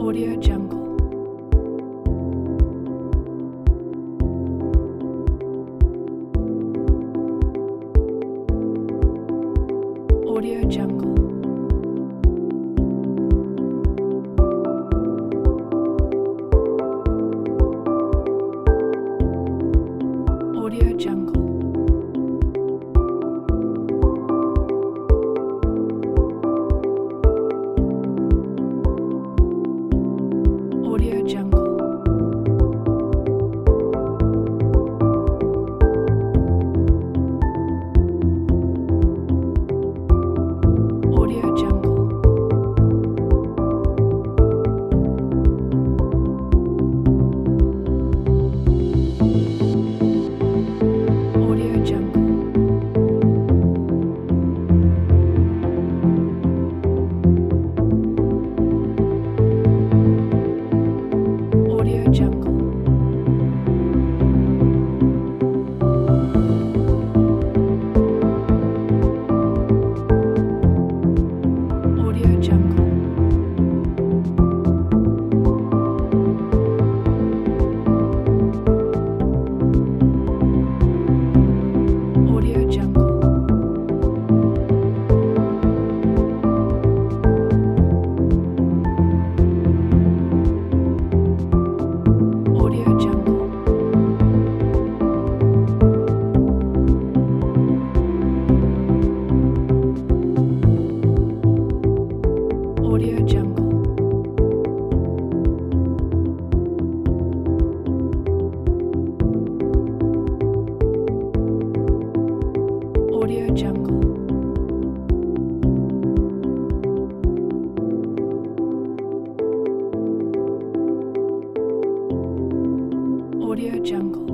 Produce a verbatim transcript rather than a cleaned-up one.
Audio Jungle. Audio Jungle. Audio Jungle. Audio Jungle. Audio Jungle. Audio Jungle. Audio Jungle. Audio Jungle. Audio Jungle. Audio Jungle. Audio Jungle. Audio Jungle. Audio Jungle.